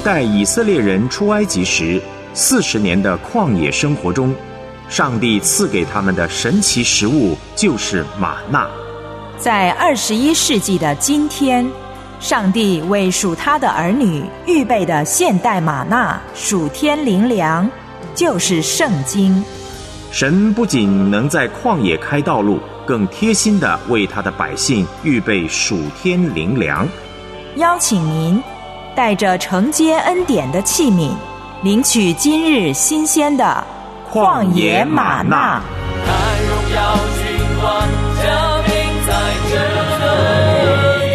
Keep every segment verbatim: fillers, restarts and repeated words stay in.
带以色列人出埃及时四十年的旷野生活中，上帝赐给他们的神奇食物就是玛纳。 在二十一世纪的今天，上帝为属他的儿女预备的现代玛纳属天灵粮，就是圣经。 神不仅能在旷野开道路，更贴心地为他的百姓预备属天灵粮。 邀请您带着承接恩典的器皿，领取今日新鲜的旷野玛纳。 看荣耀君王降临在这里。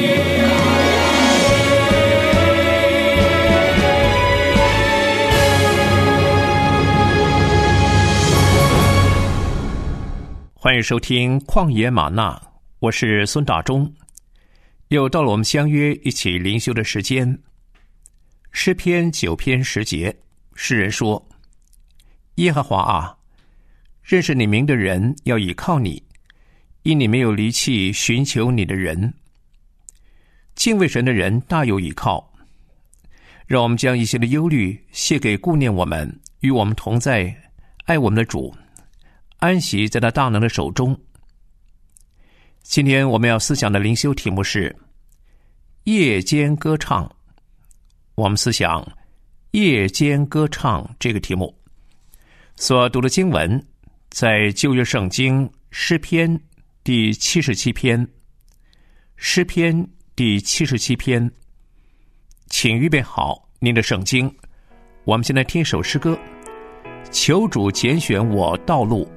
欢迎收听旷野玛纳，我是孙大中。又到了我们相约一起灵修的时间。诗篇九篇十节，诗人说：耶和华啊，认识你名的人要倚靠你，因你没有离弃寻求你的人。敬畏神的人大有倚靠。让我们将一些的忧虑卸给顾念我们、与我们同在、爱我们的主，安息在他大能的手中。今天我们要思想的灵修题目是夜间歌唱。我们思想夜间歌唱这个题目。所读的经文在旧约圣经诗篇第七十七篇，诗篇第七十七篇。请预备好您的圣经，我们现在听一首诗歌，求主拣选我道路。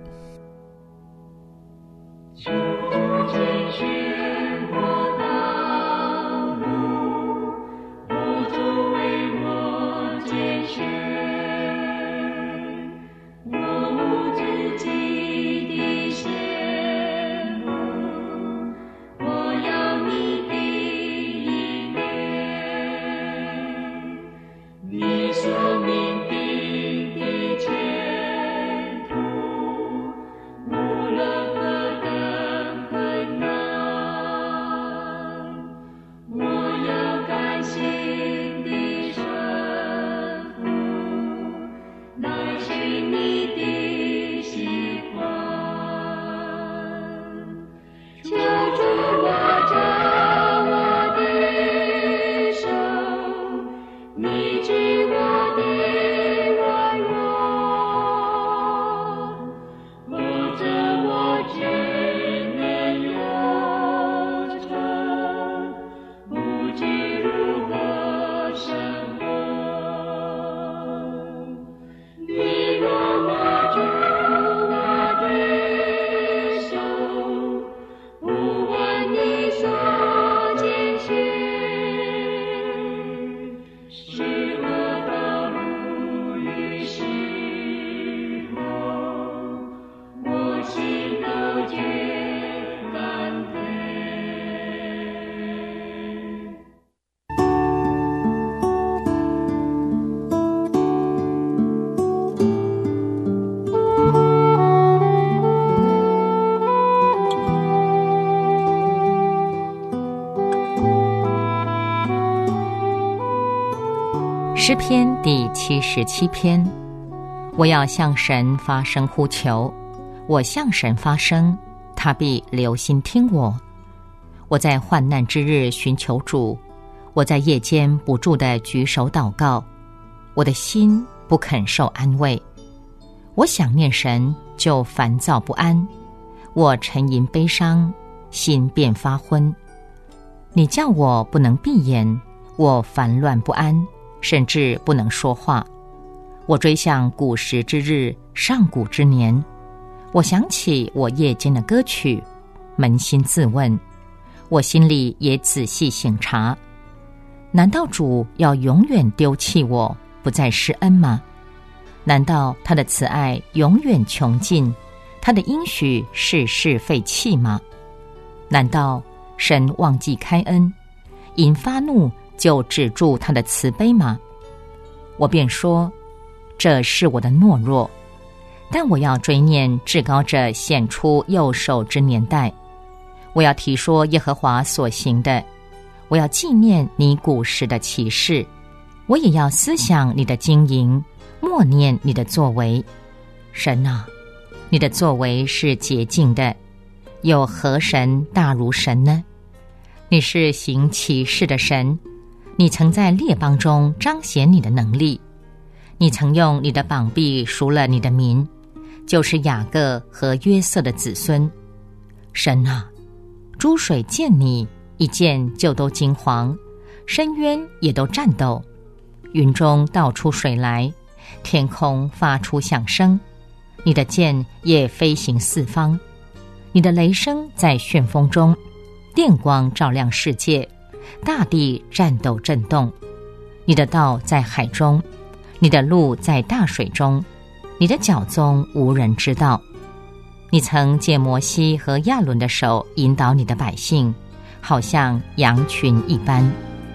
诗篇第七十七篇，我要向神发声呼求，我向神发声，他必留心听我。我在患难之日寻求主，我在夜间不住地举手祷告，我的心不肯受安慰。我想念神，就烦躁不安，我沉吟悲伤，心便发昏。你叫我不能闭眼，我烦乱不安，甚至不能说话。我追想古时之日，上古之年，我想起我夜间的歌曲，扪心自问，我心里也仔细省察，难道主要永远丢弃我，不再施恩吗？难道他的慈爱永远穷尽，他的应许世世废弃吗？难道神忘记开恩，因发怒就止住他的慈悲吗？我便说，这是我的懦弱，但我要追念至高者显出右手之年代。我要提说耶和华所行的，我要纪念你古时的奇事。 我也要思想你的经营，默念你的作为。神啊，你的作为是洁净的，有何神大如神呢？你是行奇事的神，你曾在列邦中彰显你的能力，你曾用你的膀臂赎了你的民，就是雅各和约瑟的子孙。神啊，诸水见你，一见就都惊惶，深渊也都战斗，云中倒出水来，天空发出响声，你的剑也飞行四方，你的雷声在旋风中，电光照亮世界，大地战斗震动。你的道在海中，你的路在大水中，你的脚踪无人知道。你曾借摩西和亚伦的手引导你的百姓，好像羊群一般。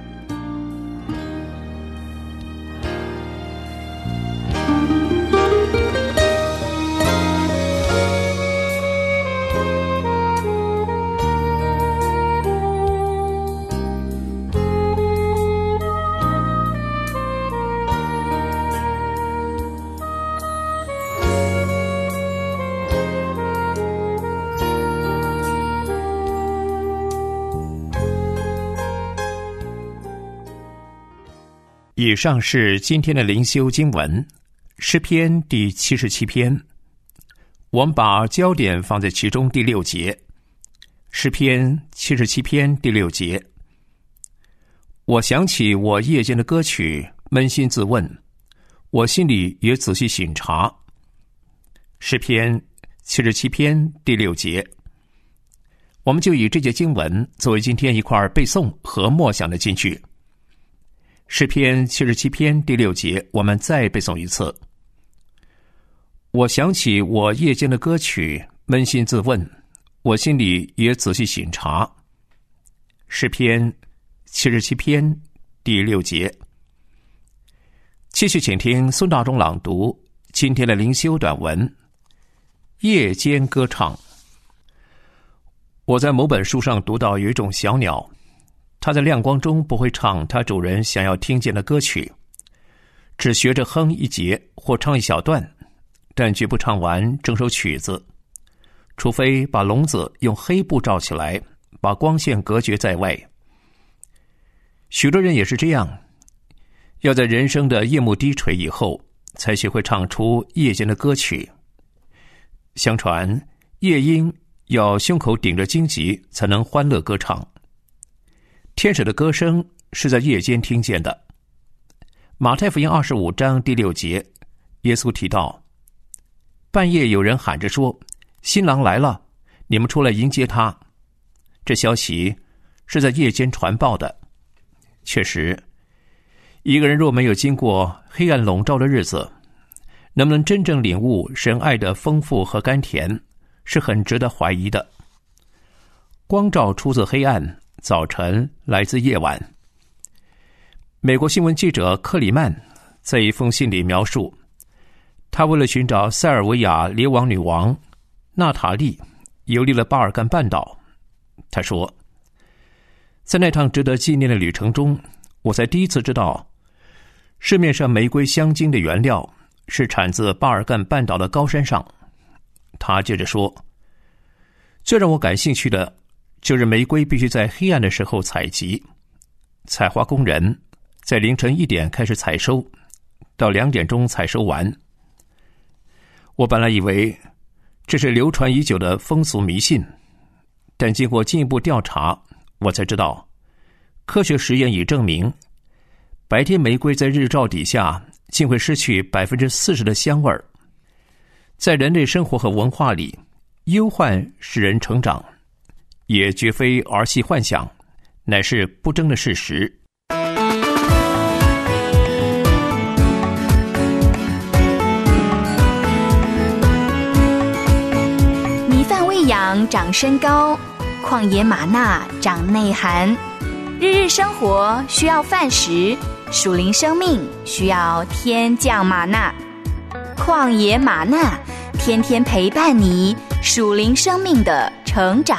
以上是今天的灵修经文，诗篇第七十七篇。我们把焦点放在其中第六节，诗篇七十七篇第六节。我想起我夜间的歌曲，扪心自问，我心里也仔细省察。诗篇七十七篇第六节。我们就以这节经文作为今天一块背诵和默想的金句。诗篇七十七篇第六节，我们再背诵一次。我想起我夜间的歌曲，扪心自问，我心里也仔细省察。诗篇七十七篇第六节。继续请听孙大中朗读今天的灵修短文，夜间歌唱。我在某本书上读到有一种小鸟，它在亮光中不会唱它主人想要听见的歌曲，只学着哼一节或唱一小段，但绝不唱完整首曲子，除非把笼子用黑布罩起来，把光线隔绝在外。许多人也是这样，要在人生的夜幕低垂以后，才学会唱出夜间的歌曲。相传夜莺要胸口顶着荆棘才能欢乐歌唱。天使的歌声是在夜间听见的。马太福音二十五章第六节，耶稣提到，半夜有人喊着说，新郎来了，你们出来迎接他。这消息是在夜间传报的。确实，一个人若没有经过黑暗笼罩的日子，能不能真正领悟神爱的丰富和甘甜，是很值得怀疑的。光照出自黑暗，早晨来自夜晚。美国新闻记者克里曼在一封信里描述，他为了寻找塞尔维亚流亡女王娜塔莉，游历了巴尔干半岛。他说，在那趟值得纪念的旅程中，我才第一次知道，市面上玫瑰香精的原料是产自巴尔干半岛的高山上。他接着说，最让我感兴趣的就是玫瑰必须在黑暗的时候采集，采花工人在凌晨一点开始采收，到两点钟采收完。我本来以为这是流传已久的风俗迷信，但经过进一步调查，我才知道，科学实验已证明，白天玫瑰在日照底下竟会失去百分之四十的香味儿。在人类生活和文化里，忧患使人成长，也绝非儿戏幻想，乃是不争的事实。 米饭喂养长身高，旷野玛纳长内涵。日日生活需要饭食，属灵生命需要天降玛纳。旷野玛纳天天陪伴你属灵生命的成长。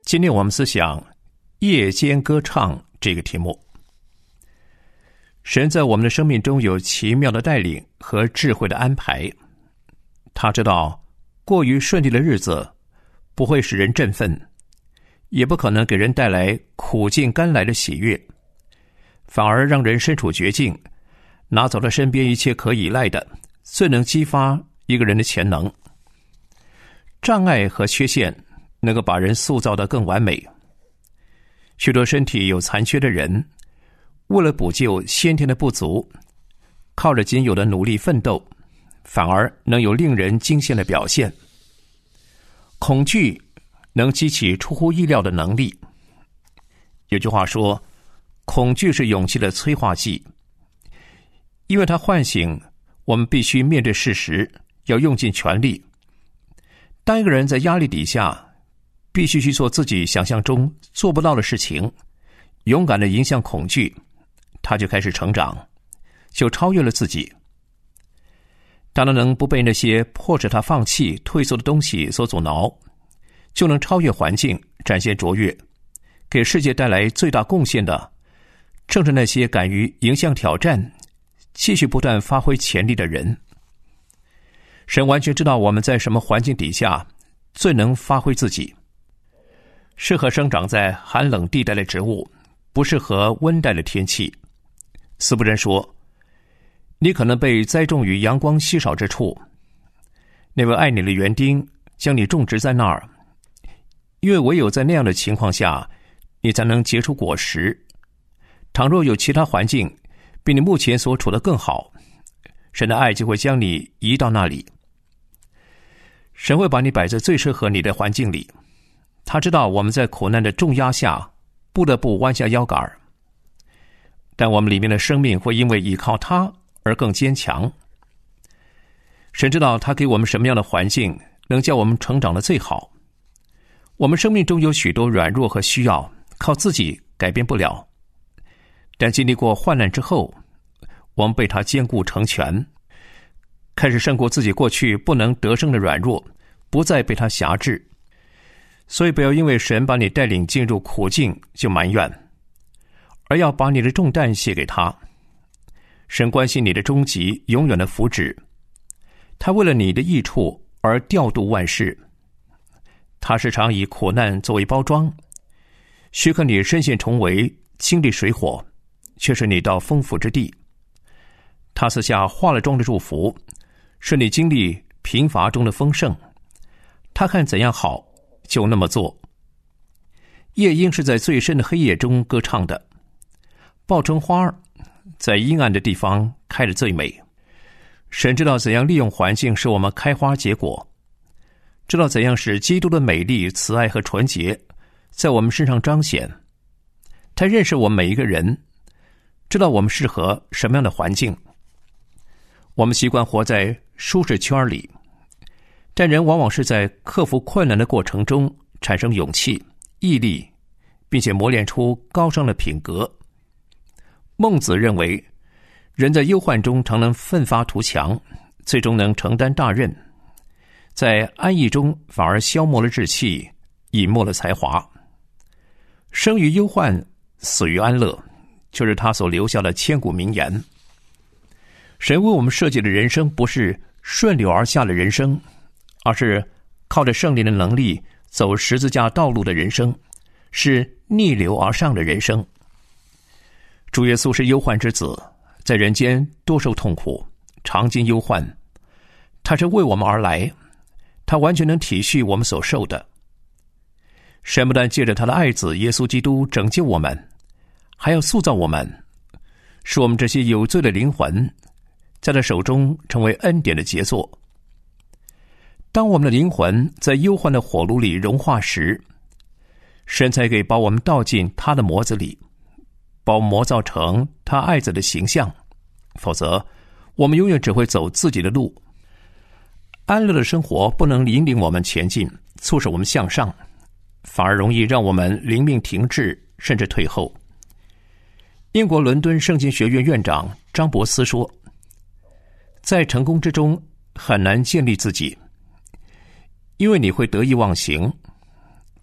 今天我们思想夜间歌唱这个题目。神在我们的生命中有奇妙的带领和智慧的安排，他知道过于顺利的日子不会使人振奋，也不可能给人带来苦尽甘来的喜悦，反而让人身处绝境，拿走了身边一切可依赖的，最能激发一个人的潜能。障碍和缺陷能够把人塑造得更完美。许多身体有残缺的人，为了补救先天的不足，靠着仅有的努力奋斗，反而能有令人惊羡的表现。恐惧能激起出乎意料的能力。有句话说，恐惧是勇气的催化剂，因为它唤醒我们必须面对事实，要用尽全力。当一个人在压力底下，必须去做自己想象中做不到的事情，勇敢地迎向恐惧，他就开始成长，就超越了自己。当他能不被那些迫使他放弃退缩的东西所阻挠，就能超越环境，展现卓越，给世界带来最大贡献的正是那些敢于迎向挑战，继续不断发挥潜力的人。神完全知道我们在什么环境底下最能发挥自己。适合生长在寒冷地带的植物，不适合温带的天气。斯布真说，你可能被栽种于阳光稀少之处，那位爱你的园丁将你种植在那儿，因为唯有在那样的情况下，你才能结出果实。倘若有其他环境比你目前所处的更好，神的爱就会将你移到那里。神会把你摆在最适合你的环境里，他知道我们在苦难的重压下不得不弯下腰杆，但我们里面的生命会因为依靠他而更坚强。神知道他给我们什么样的环境能叫我们成长得最好。我们生命中有许多软弱和需要，靠自己改变不了，但经历过患难之后，我们被他坚固成全，开始胜过自己过去不能得胜的软弱，不再被他辖制。所以不要因为神把你带领进入苦境就埋怨，而要把你的重担卸给他。神关心你的终极永远的福祉，他为了你的益处而调度万事。他时常以苦难作为包装，许可你身陷重围，经历水火，却是你到丰富之地。他赐下化了妆的祝福，使你经历贫乏中的丰盛。他看怎样好，就那么做。夜莺是在最深的黑夜中歌唱的，报春花在阴暗的地方开得最美。神知道怎样利用环境使我们开花结果，知道怎样使基督的美丽、慈爱和纯洁在我们身上彰显。他认识我们每一个人，知道我们适合什么样的环境。我们习惯活在舒适圈里，但人往往是在克服困难的过程中产生勇气、毅力，并且磨练出高尚的品格。孟子认为，人在忧患中常能奋发图强，最终能承担大任，在安逸中反而消磨了志气，隐没了才华。生于忧患，死于安乐，就是他所留下的千古名言。神为我们设计的人生不是顺流而下的人生，而是靠着圣灵的能力走十字架道路的人生，是逆流而上的人生。主耶稣是忧患之子，在人间多受痛苦，常经忧患。他是为我们而来，他完全能体恤我们所受的。神不但借着他的爱子耶稣基督拯救我们，还要塑造我们，使我们这些有罪的灵魂在他手中成为恩典的杰作。当我们的灵魂在忧患的火炉里融化时，神才可以把我们倒进他的模子里，把我们磨造成他爱子的形象，否则我们永远只会走自己的路。安乐的生活不能引领我们前进，促使我们向上，反而容易让我们灵命停滞，甚至退后。英国伦敦圣经学院院长张伯斯说，在成功之中很难建立自己，因为你会得意忘形，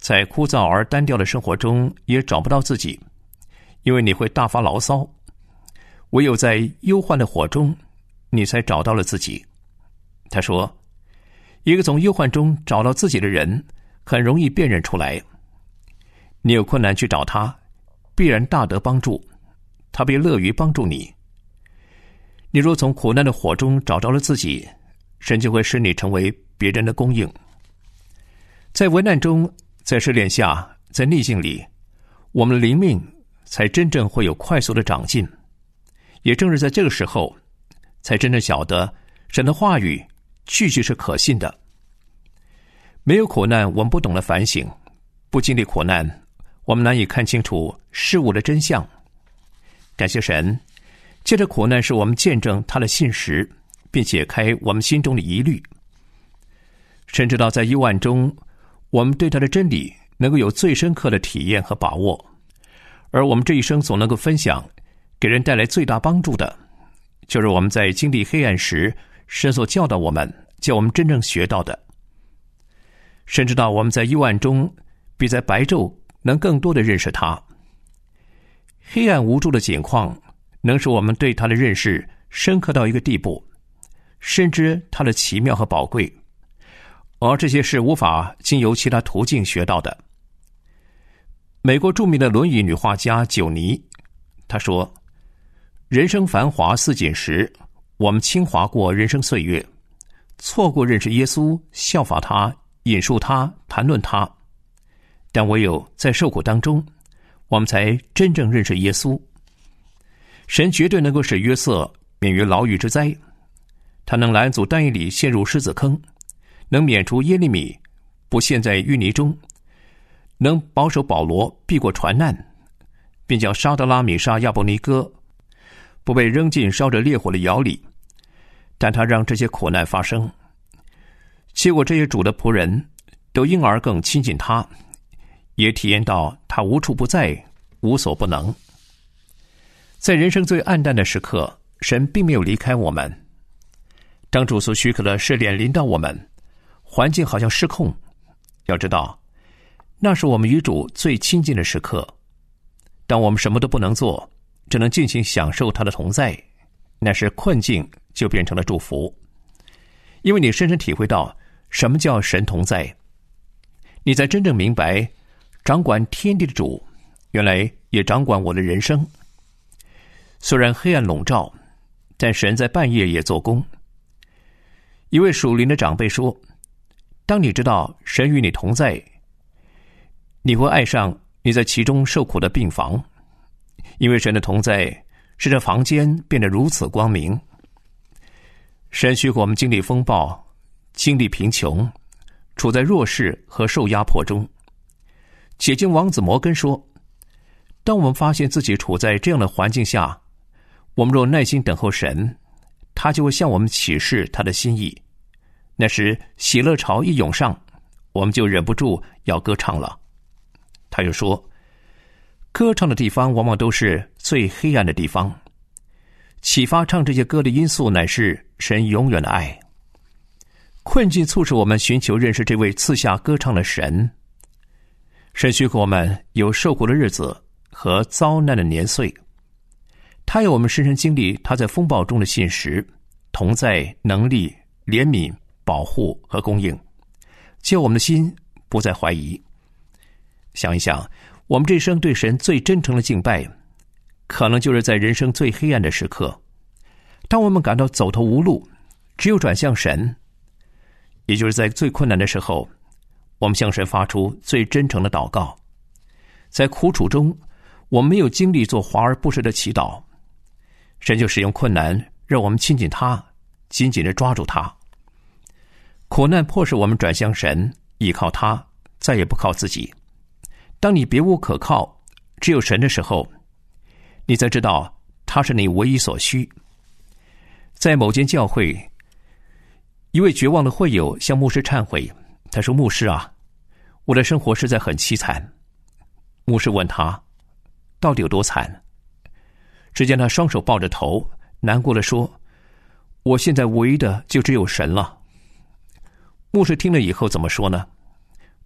在枯燥而单调的生活中也找不到自己，因为你会大发牢骚。唯有在忧患的火中，你才找到了自己。他说，一个从忧患中找到自己的人，很容易辨认出来。你有困难去找他，必然大得帮助，他必乐于帮助你。你若从苦难的火中找到了自己，神就会使你成为别人的供应。在危难中，在试炼下，在逆境里，我们的灵命才真正会有快速的长进。也正是在这个时候，才真正晓得神的话语句句是可信的。没有苦难，我们不懂得反省；不经历苦难，我们难以看清楚事物的真相。感谢神，借着苦难使我们见证他的信实，并解开我们心中的疑虑。神知道在幽暗中，我们对他的真理能够有最深刻的体验和把握，而我们这一生所能够分享给人带来最大帮助的，就是我们在经历黑暗时，神所教导我们，叫我们真正学到的。神知道我们在幽暗中比在白昼能更多的认识他。黑暗无助的景况能使我们对他的认识深刻到一个地步，深知他的奇妙和宝贵，而这些是无法经由其他途径学到的。美国著名的轮椅女画家久尼，她说，人生繁华似锦时，我们轻划过人生岁月，错过认识耶稣，效法他，引述他，谈论他。但唯有在受苦当中，我们才真正认识耶稣。神绝对能够使约瑟免于牢狱之灾，他能拦阻但以理陷入狮子坑，能免除耶利米不陷在淤泥中，能保守保罗避过船难，并叫沙德拉米沙亚伯尼哥不被扔进烧着烈火的窑里。但他让这些苦难发生，结果这些主的仆人都因而更亲近他，也体验到他无处不在，无所不能。在人生最暗淡的时刻，神并没有离开我们。当主所许可的试炼临到我们，环境好像失控，要知道那是我们与主最亲近的时刻。当我们什么都不能做，只能尽情享受他的同在，那时困境就变成了祝福。因为你深深体会到什么叫神同在，你才真正明白掌管天地的主原来也掌管我的人生。虽然黑暗笼罩，但神在半夜也做工。一位属灵的长辈说，当你知道神与你同在，你会爱上你在其中受苦的病房，因为神的同在使这房间变得如此光明。神许可我们经历风暴，经历贫穷，处在弱势和受压迫中。解经王子摩根说，当我们发现自己处在这样的环境下，我们若耐心等候神，他就会向我们启示他的心意。那时喜乐潮一涌上，我们就忍不住要歌唱了。他又说，歌唱的地方往往都是最黑暗的地方，启发唱这些歌的因素乃是神永远的爱。困境促使我们寻求认识这位赐下歌唱的神。神许可我们有受苦的日子和遭难的年岁，他要我们深深经历他在风暴中的信实、同在、能力、怜悯、保护和供应，叫我们的心不再怀疑。想一想，我们这一生对神最真诚的敬拜，可能就是在人生最黑暗的时刻，当我们感到走投无路，只有转向神，也就是在最困难的时候，我们向神发出最真诚的祷告。在苦楚中，我们没有精力做华而不实的祈祷，神就使用困难让我们亲近他，紧紧地抓住他。苦难迫使我们转向神，依靠他，再也不靠自己。当你别无可靠，只有神的时候，你才知道他是你唯一所需。在某间教会，一位绝望的会友向牧师忏悔，他说，牧师啊，我的生活实在很凄惨。牧师问他到底有多惨，只见他双手抱着头，难过地说，我现在唯一的就只有神了。牧师听了以后怎么说呢？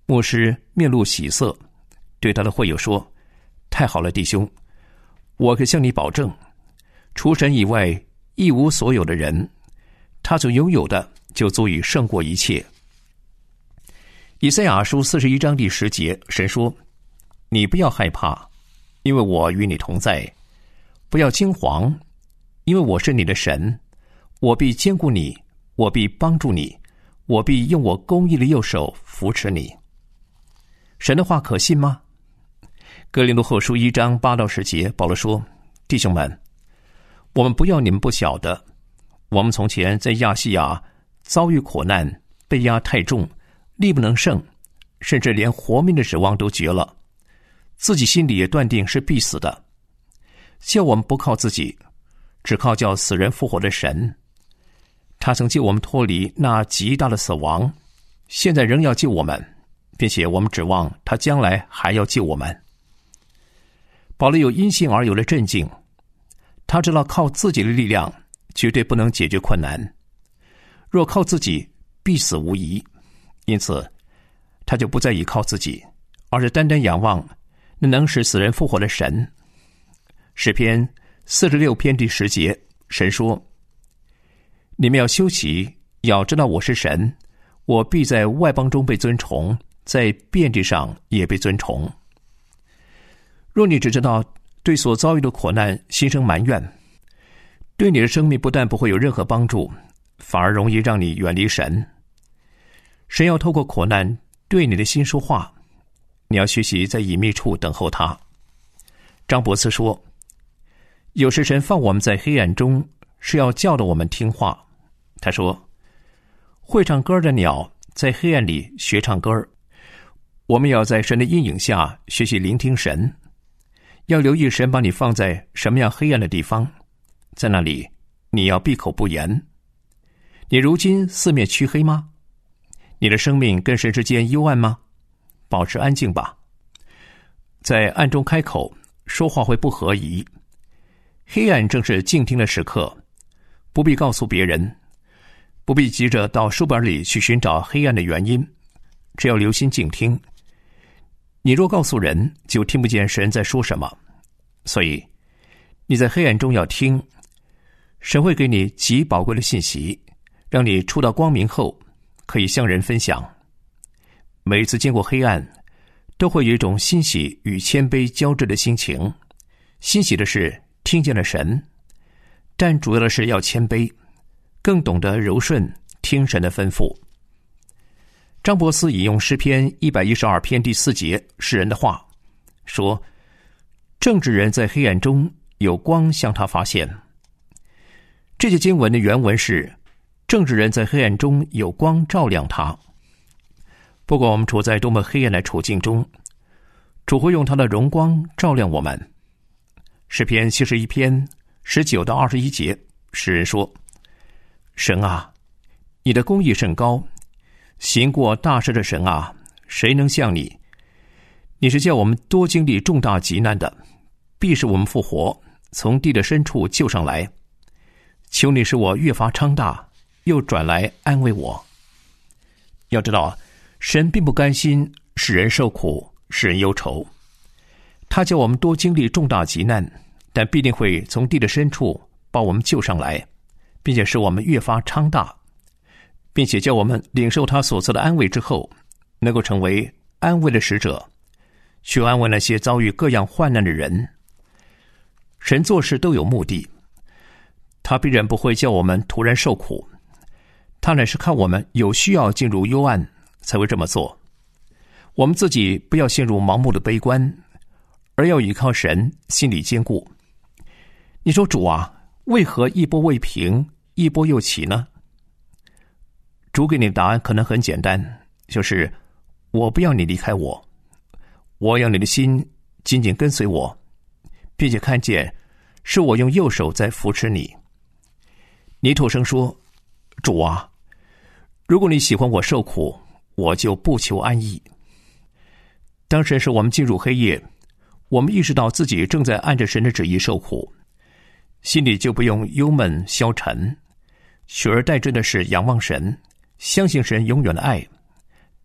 牧师面露喜色，对他的会友说：太好了，弟兄，我可向你保证，除神以外一无所有的人，他所拥有的就足以胜过一切。以赛亚书四十一章第十节，神说：你不要害怕，因为我与你同在；不要惊惶，因为我是你的神，我必坚固你，我必帮助你，我必用我公义的右手扶持你。神的话可信吗？哥林多后书一章八到十节，保罗说：弟兄们，我们不要你们不晓得，我们从前在亚细亚遭遇苦难，被压太重，力不能胜，甚至连活命的指望都绝了，自己心里也断定是必死的。叫我们不靠自己，只靠叫死人复活的神。他曾救我们脱离那极大的死亡，现在仍要救我们，并且我们指望他将来还要救我们。保罗有因信而有了镇静，他知道靠自己的力量绝对不能解决困难，若靠自己必死无疑，因此他就不再依靠自己，而是单单仰望那能使死人复活的神。诗篇四十六篇第十节，神说：你们要休息，要知道我是神，我必在外邦中被尊崇，在遍地上也被尊崇。若你只知道对所遭遇的苦难心生埋怨，对你的生命不但不会有任何帮助，反而容易让你远离神。神要透过苦难对你的心说话，你要学习在隐秘处等候他。张伯斯说，有时神放我们在黑暗中，是要教导我们听话。他说，会唱歌的鸟在黑暗里学唱歌，我们要在神的阴影下学习聆听神，要留意神把你放在什么样黑暗的地方，在那里你要闭口不言。你如今四面黢黑吗？你的生命跟神之间幽暗吗？保持安静吧，在暗中开口说话会不合宜。黑暗正是静听的时刻，不必告诉别人，不必急着到书本里去寻找黑暗的原因，只要留心静听。你若告诉人，就听不见神在说什么。所以你在黑暗中要听，神会给你极宝贵的信息，让你出到光明后可以向人分享。每一次经过黑暗，都会有一种欣喜与谦卑交织的心情。欣喜的是听见了神，但主要的是要谦卑，更懂得柔顺听神的吩咐。张伯斯引用诗篇一百一十二篇第四节诗人的话，说：正直人在黑暗中有光向他发现。这节经文的原文是：正直人在黑暗中有光照亮他。不管我们处在多么黑暗的处境中，主会用他的荣光照亮我们。诗篇七十一篇十九到二十一节，诗人说：神啊，你的公义甚高，行过大事的神啊，谁能像你？你是叫我们多经历重大急难的，必使我们复活，从地的深处救上来。求你使我越发昌大，又转来安慰我。要知道，神并不甘心使人受苦，使人忧愁。他叫我们多经历重大急难，但必定会从地的深处把我们救上来，并且使我们越发昌大，并且叫我们领受他所赐的安慰之后，能够成为安慰的使者，去安慰那些遭遇各样患难的人。神做事都有目的，他必然不会叫我们突然受苦，他乃是看我们有需要进入幽暗才会这么做。我们自己不要陷入盲目的悲观，而要依靠神，心里坚固。你说，主啊，为何一波未平，一波又起呢？主给你的答案可能很简单，就是我不要你离开我，我要你的心紧紧跟随我，并且看见是我用右手在扶持你。尼托生说，主啊，如果你喜欢我受苦，我就不求安逸。当神使我们进入黑夜，我们意识到自己正在按着神的旨意受苦，心里就不用忧闷消沉，取而代之的是仰望神，相信神永远的爱。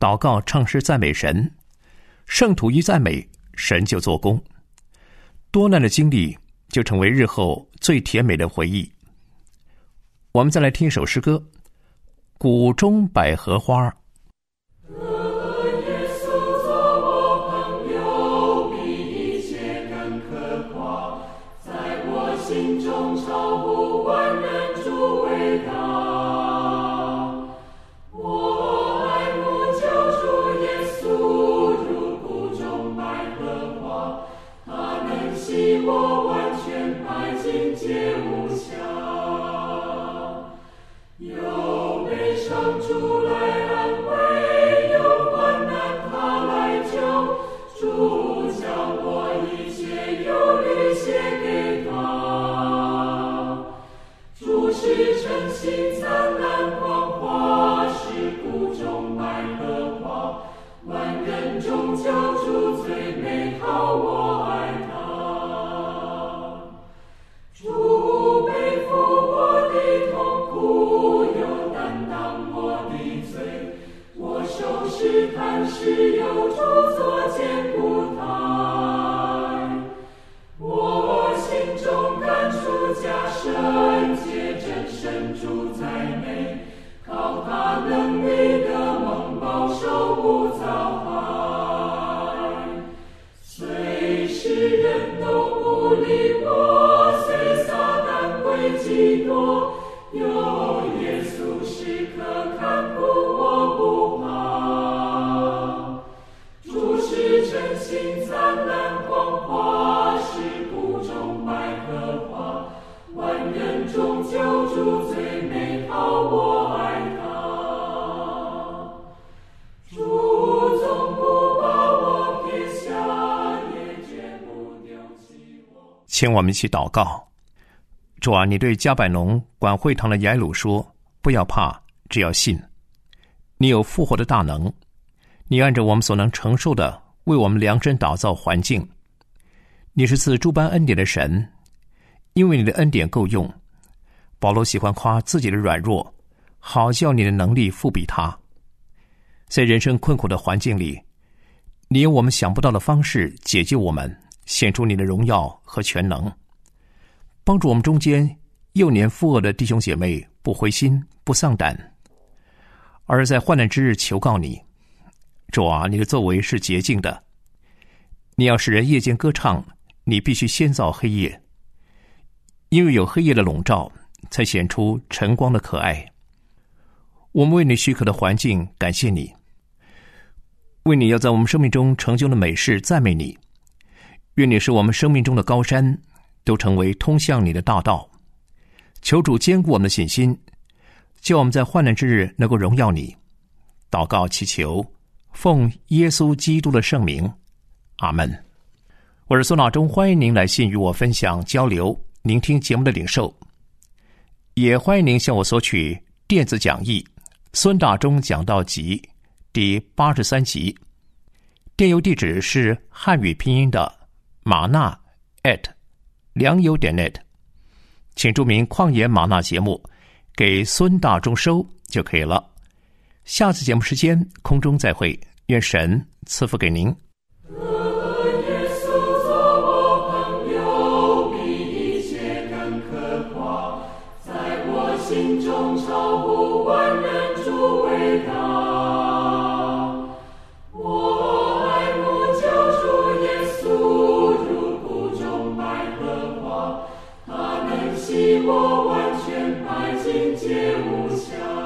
祷告、唱诗赞美神，圣徒一赞美，神就做工，多难的经历就成为日后最甜美的回忆。我们再来听一首诗歌，谷中百合花。请我们一起祷告。主啊，你对加百农管会堂的雅鲁说，不要怕，只要信。你有复活的大能，你按着我们所能承受的为我们量身打造环境。你是赐诸般恩典的神，因为你的恩典够用。保罗喜欢夸自己的软弱，好叫你的能力复比他。在人生困苦的环境里，你用我们想不到的方式解救我们，显出你的荣耀和全能，帮助我们中间幼年负恶的弟兄姐妹不灰心不丧胆，而在患难之日求告你。主啊，你的作为是洁净的，你要使人夜间歌唱，你必须先造黑夜，因为有黑夜的笼罩，才显出晨光的可爱。我们为你许可的环境感谢你，为你要在我们生命中成就的美事赞美你。愿你使我们生命中的高山都成为通向你的大道。求主坚固我们的信心，叫我们在患难之日能够荣耀你。祷告祈求，奉耶稣基督的圣名，阿们。我是孙老忠，欢迎您来信与我分享交流，聆听节目的领受，也欢迎您向我索取电子讲义孙大中讲道集第八十三集，电邮地址是汉语拼音的玛纳 at 良友点 net， 请注明旷野玛纳节目给孙大中收就可以了。下次节目时间空中再会，愿神赐福给您。 我完全白净，皆无瑕。